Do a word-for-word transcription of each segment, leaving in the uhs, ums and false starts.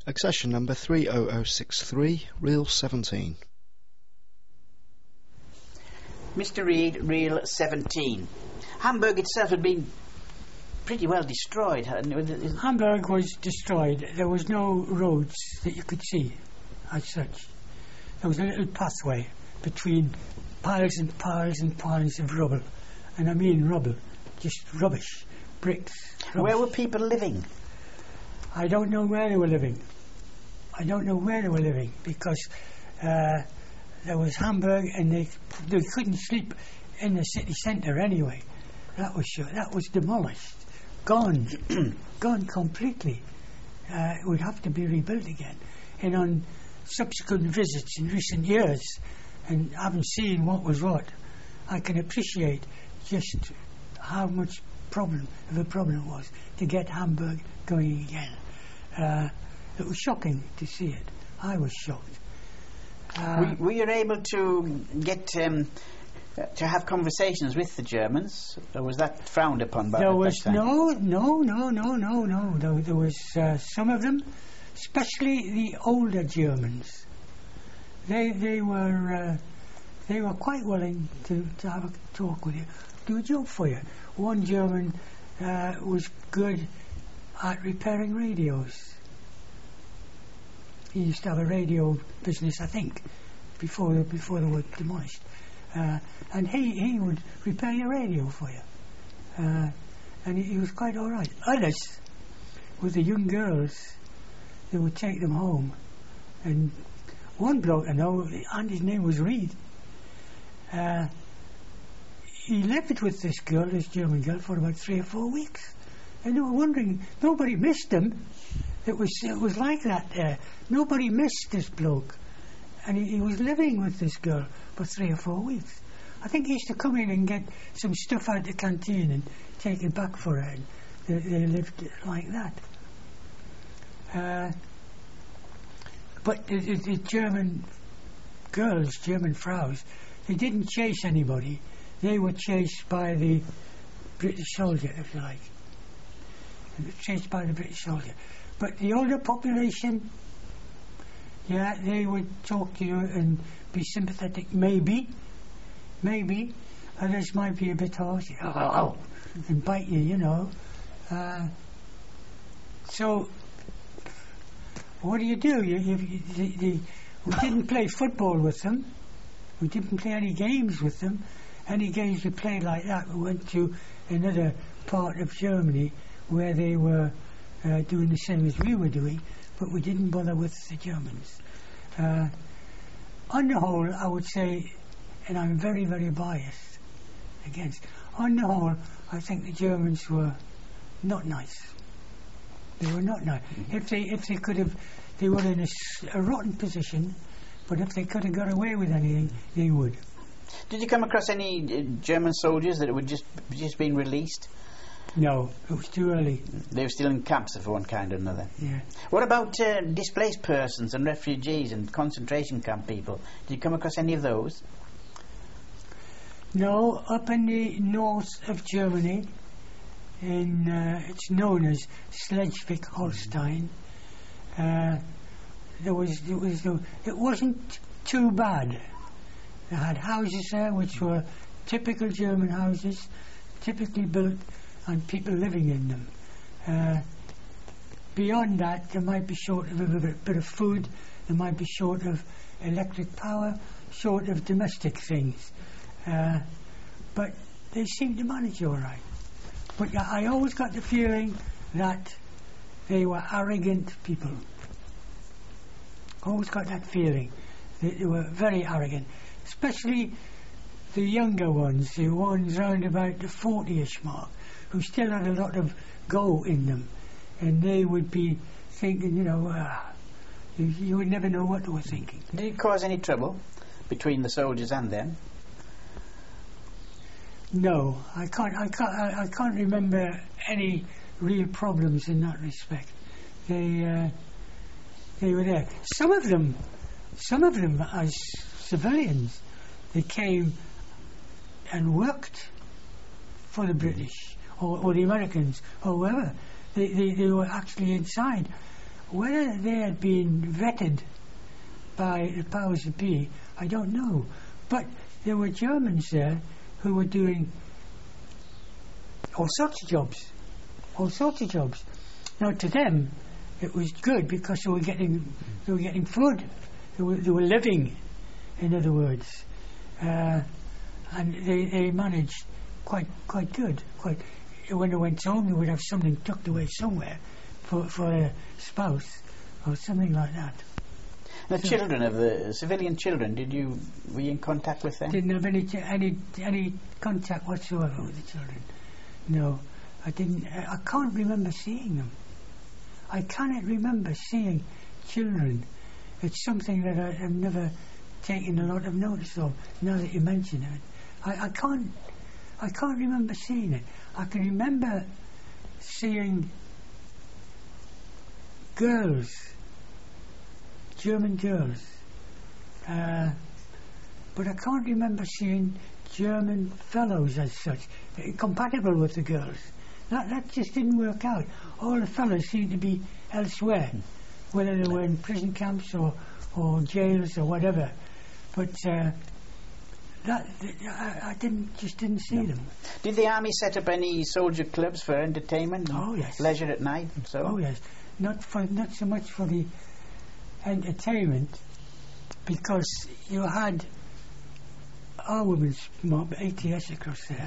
Accession number three oh oh six three, reel seventeen. Mister Reed, reel seventeen. Hamburg itself had been pretty well destroyed. Hamburg was destroyed. There was no roads that you could see as such. There was a little pathway between piles and piles and piles of rubble. And I mean rubble, just rubbish, bricks. Rubbish. Where were people living? I don't know where they were living. I don't know where they were living because uh, there was Hamburg and they they couldn't sleep in the city centre anyway. That was sure. That was demolished, gone, gone completely. Uh, it would have to be rebuilt again. And on subsequent visits in recent years, and having seen what was what, I can appreciate just how much problem of a problem it was to get Hamburg going again. Uh, it was shocking to see it. I was shocked. Uh, were, were you able to get um, to have conversations with the Germans, or was that frowned upon by there that was time? no, no, no, no, no, no. There, there was uh, some of them, especially the older Germans. They they were uh, they were quite willing to, to have a talk with you, do a job for you. One German uh, was good at repairing radios. He used to have a radio business, I think, before before they were demolished. Uh, and he, he would repair your radio for you. Uh, and he, he was quite all right. Others, with the young girls, they would take them home. And one bloke I know, and his name was Reed, uh, he lived with this girl, this German girl, for about three or four weeks. And they were wondering, nobody missed him. It was it was like that there. Nobody missed this bloke. And he, he was living with this girl for three or four weeks. I think he used to come in and get some stuff out of the canteen and take it back for her. And they, they lived like that. Uh, but the, the, the German girls, German Fraus, they didn't chase anybody. They were chased by the British soldier, if you like. They were chased by the British soldier. But the older population, yeah, they would talk to you and be sympathetic, maybe, maybe. Others might be a bit harsh, oh, oh, oh, and bite you, you know. Uh, so, what do you do? You, you, you, the, the, we didn't play football with them. We didn't play any games with them. Any games we played like that, we went to another part of Germany where they were uh, doing the same as we were doing, but we didn't bother with the Germans. Uh, on the whole, I would say, and I'm very, very biased against, on the whole, I think the Germans were not nice. They were not nice. Mm-hmm. If they if they could have, they were in a, a rotten position, but if they could have got away with anything, they would. Did you come across any uh, German soldiers that were just just being released? No, it was too early. They were still in camps of one kind or another. Yeah. What about uh, displaced persons and refugees and concentration camp people? Did you come across any of those? No, up in the north of Germany, in uh, it's known as Schleswig-Holstein. Uh, there was there was no, it wasn't too bad. They had houses there which were typical German houses, typically built, and people living in them. Uh, beyond that, they might be short of a bit, bit of food, they might be short of electric power, short of domestic things. Uh, but they seemed to manage all right. But I always got the feeling that they were arrogant people. Always got that feeling. They, they were very arrogant. Especially the younger ones, the ones round about the forty-ish mark, who still had a lot of go in them. And they would be thinking, you know, uh, you, you would never know what they were thinking. Did it cause any trouble between the soldiers and them? No, I can't. I can't. I, I can't remember any real problems in that respect. They, uh, they were there. Some of them, some of them as civilians, they came and worked for the British or, or the Americans or whoever. They, they, they were actually inside. Whether they had been vetted by the powers that be, I don't know. But there were Germans there who were doing all sorts of jobs, all sorts of jobs. Now to them, it was good because they were getting, they were getting food, they were, they were living, in other words, uh, and they, they managed quite quite good. Quite when they went home, they would have something tucked away somewhere for for a spouse or something like that. The So- children of the civilian children, did you were you in contact with them? Didn't have any ch- any any contact whatsoever with the children. No, I didn't. I I can't remember seeing them. I cannot remember seeing children. It's something that I have never taken a lot of notice of. Now that you mention it, I, I can't. I can't remember seeing it. I can remember seeing girls, German girls, uh, but I can't remember seeing German fellows as such, uh, compatible with the girls. That, that just didn't work out. All the fellows seemed to be elsewhere, whether they were in prison camps or, or jails or whatever. But uh, that, I, I didn't just didn't see No. them. Did the army set up any soldier clubs for entertainment? and Oh, yes. Leisure at night and so Oh on? yes, not for not so much for the entertainment, because you had our women's mob, A T S across there,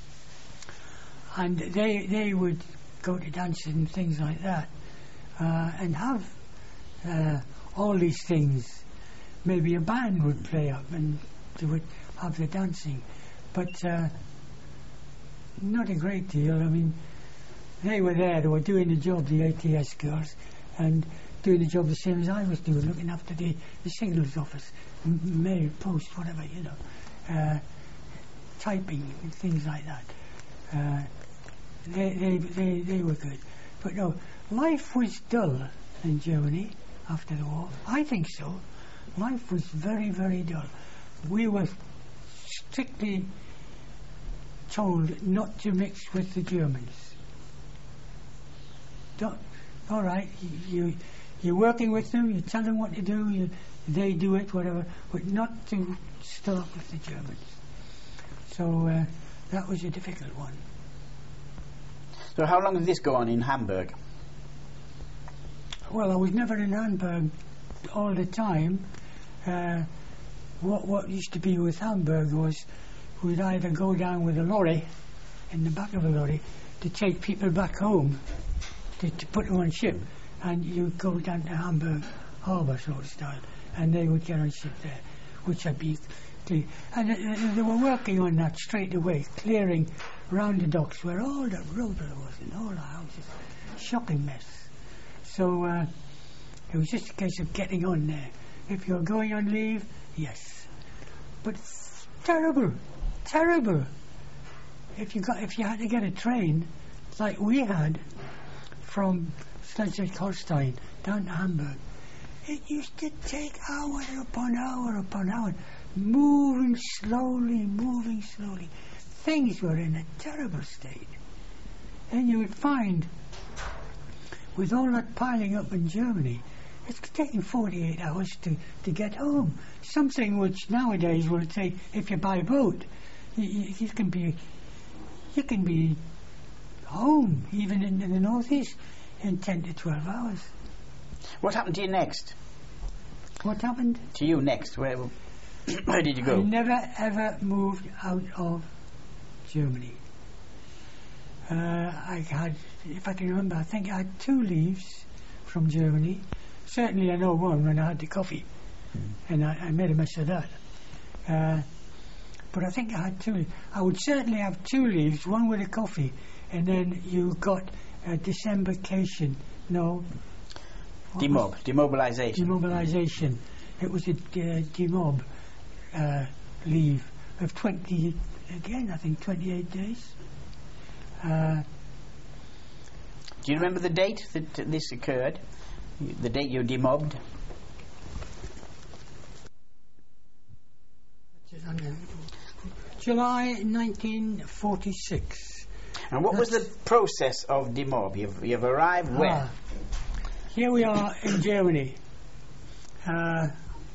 and they they would go to dances and things like that, uh, and have uh, all these things. Maybe a band would play up and they would have the dancing, but uh, not a great deal. I mean, they were there, they were doing the job, the A T S girls, and doing the job the same as I was doing, looking after the, the signals office, m- mail, post, whatever, you know, uh, typing and things like that. Uh, they, they, they, they were good. But no, life was dull in Germany after the war. I think so. Life was very, very dull. We were strictly told not to mix with the Germans. Don't, all right, you, you're working with them, you tell them what to do, you, they do it, whatever, but not to start with the Germans. So uh, that was a difficult one. So how long did this go on in Hamburg? Well, I was never in Hamburg all the time. Uh, what what used to be with Hamburg was we'd either go down with a lorry, in the back of a lorry, to take people back home, to, to put them on ship, and you'd go down to Hamburg harbour sort of style, and they would get on ship there, which I'd be clear. And uh, they were working on that straight away, clearing round the docks where all the rubber was and all the houses. Shocking mess. So uh, it was just a case of getting on there. If you're going on leave, yes. But it's terrible, terrible. If you got, if you had to get a train, like we had, from Schleswig-Holstein down to Hamburg, it used to take hour upon hour upon hour, moving slowly, moving slowly. Things were in a terrible state. And you would find, with all that piling up in Germany, it's taking forty-eight hours to, to get home. Something which nowadays will take, if you buy a boat, you, you, you can be you can be home, even in, in the northeast, in ten to twelve hours. What happened to you next? What happened? To you next? Where where did you I go? never ever moved out of Germany. Uh, I had, if I can remember, I think I had two leaves from Germany. Certainly I know one when I had the coffee, mm. and I, I made a mess of that. Uh, but I think I had two. I would certainly have two leaves, one with a coffee, and then you got a Decembercation. No. Demob, demobilisation. Demobilisation. It was a uh, demob uh, leave of twenty, again I think twenty-eight days. Uh, Do you remember the date that this occurred? The date you demobbed? July nineteen forty-six. And what was the process of demob? You've, you've arrived where? Ah, here we are in Germany. Uh,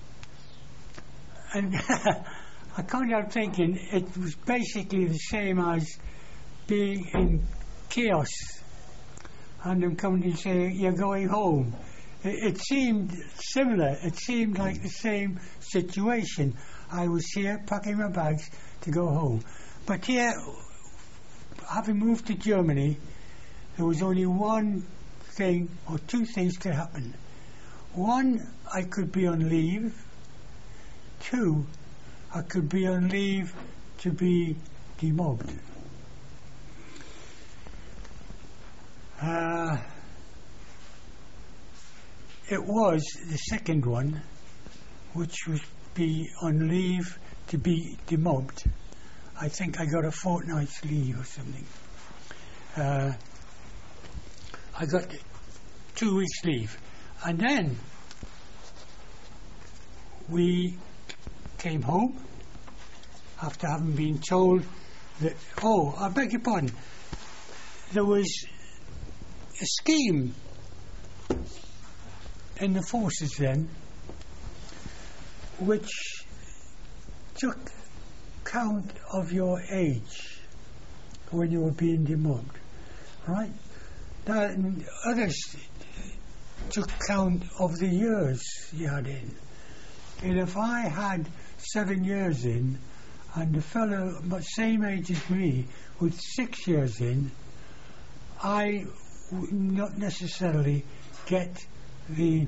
and I can't help thinking it was basically the same as being in chaos and them coming and saying, you're going home. It, it seemed similar. It seemed like the same situation. I was here packing my bags to go home. But here, having moved to Germany, there was only one thing or two things could happen. One, I could be on leave. Two, I could be on leave to be demobbed. Uh, it was the second one, which was be on leave to be demobbed. I think I got a fortnight's leave or something. Uh, I got two weeks leave. And then we came home after having been told that, oh, I beg your pardon, there was a scheme in the forces then which took count of your age when you were being demobbed, right? Now, others took count of the years you had in. And if I had seven years in, and the fellow but same age as me with six years in, I would not necessarily get the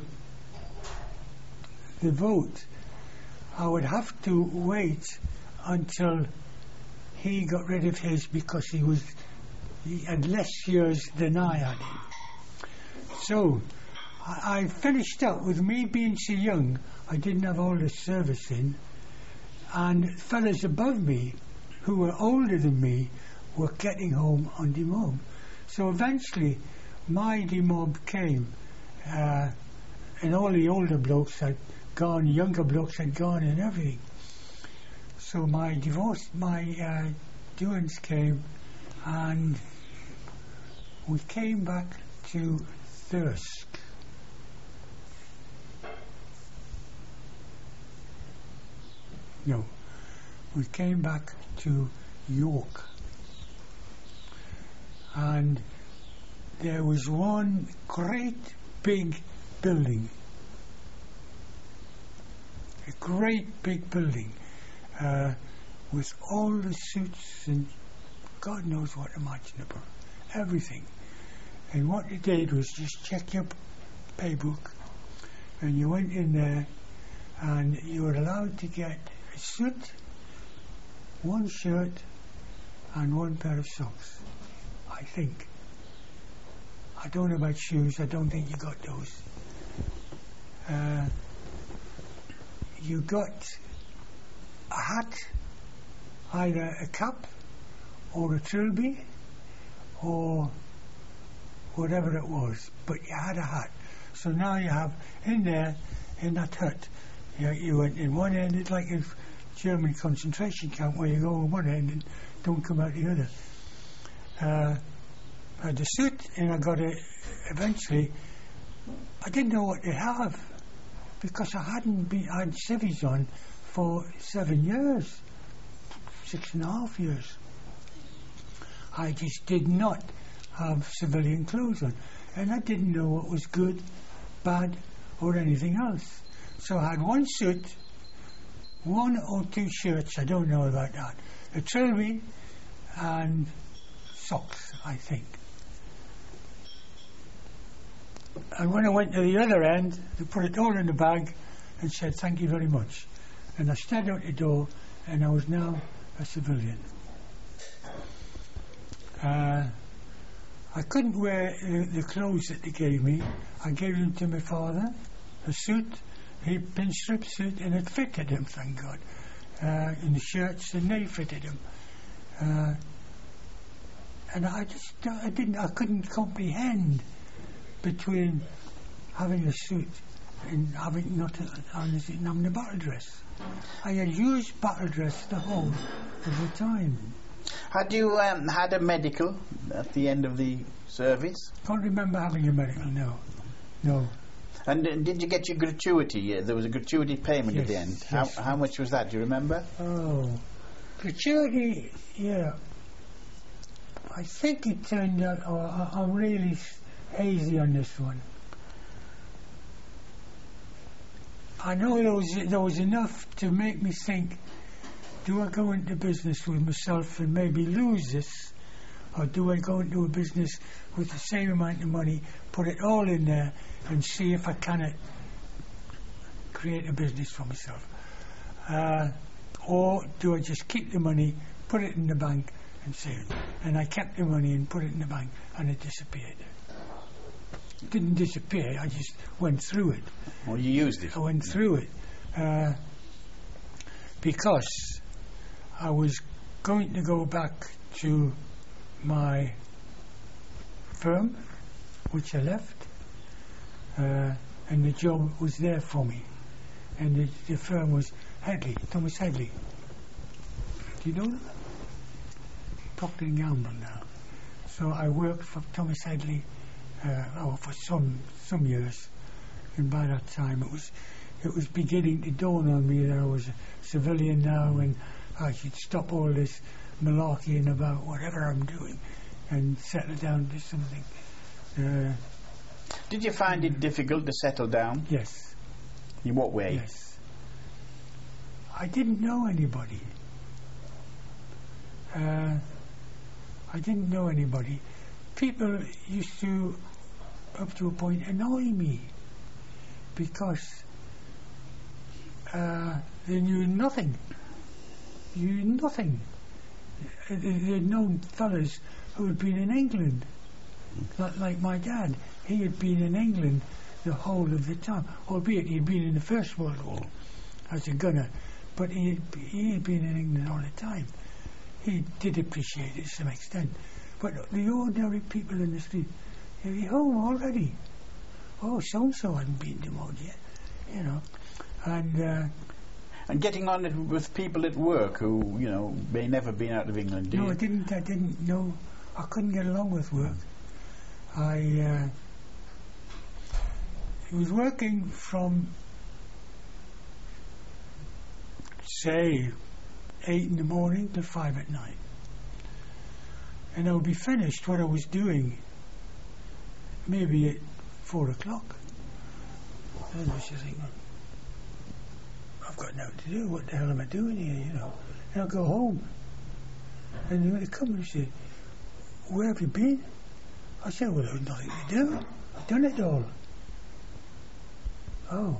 the vote. I would have to wait until he got rid of his because he was he had less years than I had. So I, I finished up with me being so young. I didn't have all the service in, and fellas above me who were older than me were getting home on demob. So eventually my demob came, uh, and all the older blokes had gone, younger blokes had gone and everything. So my divorce, my uh, doings came, and we came back to Thirsk. No, we came back to York, and there was one great big building, a great big building uh, with all the suits and God knows what imaginable, everything. And what they did was just check your pay book, and you went in there and you were allowed to get a suit, one shirt and one pair of socks, I think. I don't know about shoes, I don't think you got those. Uh, you got a hat, either a cap or a trilby or whatever it was, but you had a hat. So now you have in there, in that hut, you, you went in one end, it's like a German concentration camp where you go in one end and don't come out the other. Uh, I had the suit, and I got it eventually. I didn't know what to have because I hadn't been, I had civvies on for seven years, six and a half years. I just did not have civilian clothes on, and I didn't know what was good, bad, or anything else. So I had one suit, one or two shirts, I don't know about that, a trilby, and socks, I think. And when I went to the other end, they put it all in the bag and said, thank you very much. And I stepped out the door, and I was now a civilian. Uh, I couldn't wear uh, the clothes that they gave me. I gave them to my father, a suit, a pinstripe suit, and it fitted him, thank God. Uh, and the shirts, and they fitted him. Uh, and I just, I didn't, I couldn't comprehend between having a suit and having not a, and having a battle dress. I had used battle dress the whole of the time. Had you um, had a medical at the end of the service? Can't remember having a medical, no. No. And uh, did you get your gratuity? Uh, there was a gratuity payment at Yes, the end. yes. How, how much was that? Do you remember? Oh, gratuity, yeah. I think it turned out, oh, I, I'm really s- hazy on this one. I know there was, there was enough to make me think, do I go into business with myself and maybe lose this? Or do I go into a business with the same amount of money, put it all in there and see if I can create a business for myself? Uh, or do I just keep the money, put it in the bank and save it? And I kept the money and put it in the bank and it disappeared. It didn't disappear, I just went through it. Well, you used it. I went through it uh, because I was going to go back to my firm, which I left, uh, and the job was there for me. And the, the firm was Headley, Thomas Headley. Do you know them? Procter and Gamble now. So I worked for Thomas Headley uh, oh, for some some years, and by that time it was it was beginning to dawn on me that I was a civilian now, and I should stop all this malarkeying about whatever I'm doing and settle down to something. Uh, Did you find it difficult to settle down? yes, In what way? yes. I didn't know anybody. Uh, I didn't know anybody. People used to, up to a point, annoy me because uh, they knew nothing. You knew nothing. Uh, they- They'd known fellas who had been in England, not like my dad. He had been in England the whole of the time, albeit he'd been in the First World War as a gunner, but he had, he had been in England all the time. He did appreciate it to some extent. But the ordinary people in the street, are you home already? Oh, so-and-so hadn't been demoted yet, you know. And uh, And getting on it with people at work who, you know, may never been out of England, do no, you? I didn't, I didn't know, I couldn't get along with work. I uh, was working from, say, eight in the morning till five at night. And I would be finished what I was doing maybe at four o'clock. And I was just thinking, I've got nothing to do, what the hell am I doing here, you know? And I'll go home. And when they come and say, where have you been? I said, well, there's nothing to do. I've done it all. Oh.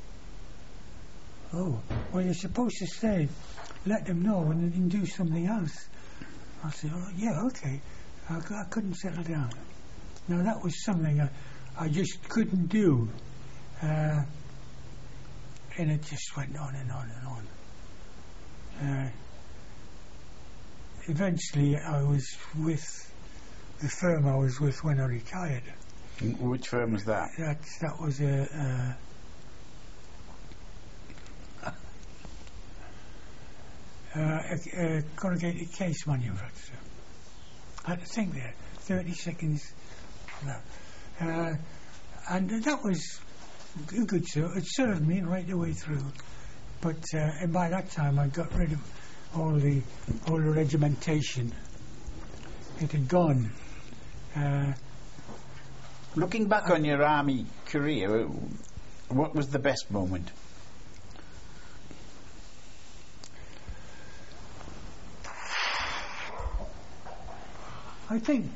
Oh. Well, you're supposed to say, let them know and then do something else. I said, oh, yeah, okay. I, c- I couldn't settle down. Now, that was something I, I just couldn't do. Uh, and it just went on and on and on. Uh, eventually, I was with the firm I was with when I retired. Mm, Which firm was that? That that was a, uh, uh, a, a corrugated case manufacturer. I had to think there, thirty seconds. No. Uh, and that was a good serve. It served me right the way through. But uh, and by that time, I got rid of all the all the regimentation. It had gone. Uh, Looking back on your army career, uh, what was the best moment? I think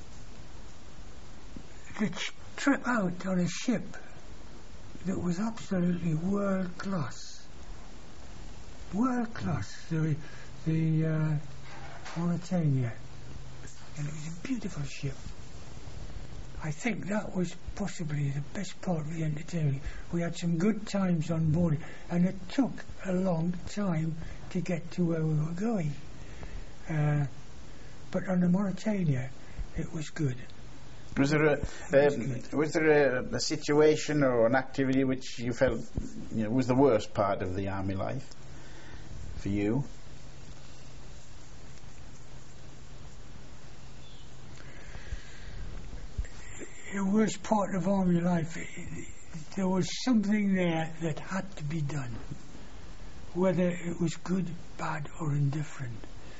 the ch- trip out on a ship that was absolutely world class. World class. The, the uh, Mauritania. And it was a beautiful ship. I think that was possibly the best part of the entertainment. We had some good times on board, and it took a long time to get to where we were going. Uh, but on the Mauritania, it was good. Was there a um, was there a, a situation or an activity which you felt, you know, was the worst part of the army life for you? the worst part of army life, it, it, there was something there that had to be done, whether it was good, bad, or indifferent.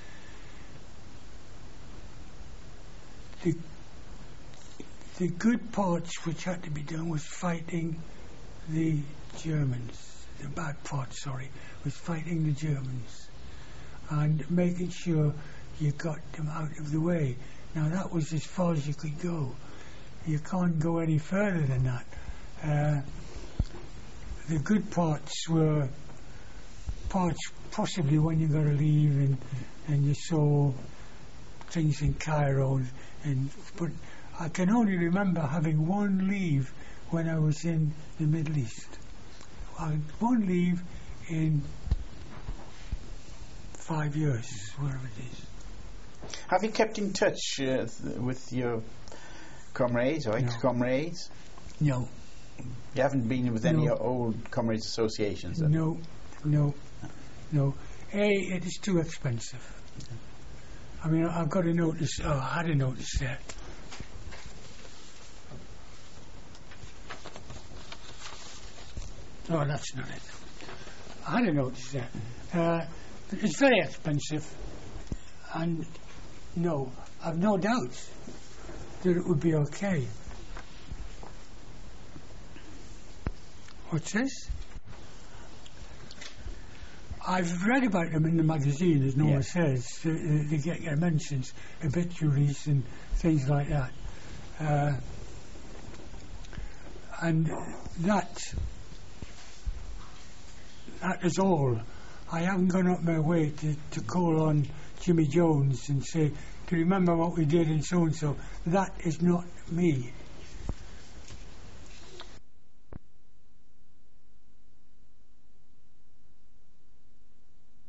The, the good parts which had to be done was fighting the Germans. The bad part, sorry, was fighting the Germans and making sure you got them out of the way. Now that was as far as you could go. You can't go any further than that. Uh, the good parts were parts possibly when you got to leave and, and you saw things in Cairo and, and but I can only remember having one leave when I was in the Middle East. I had one leave in five years, whatever it is. Have you kept in touch uh, th- with your comrades or No. ex-comrades? No. You haven't been with any No. old comrades associations? Then? No, no, no. A, it is too expensive. I mean, I've got a notice, oh, I had a notice there. Oh, that's not it. I had a notice there. Uh, it's very expensive, and no, I've no doubt that it would be okay. What's this? I've read about them in the magazine, as Noah Yeah. says. Uh, they get their mentions, obituaries and things like that. Uh, and that, that is all. I haven't gone up my way to, to call on Jimmy Jones and say, do you remember what we did and so and so? That is not me.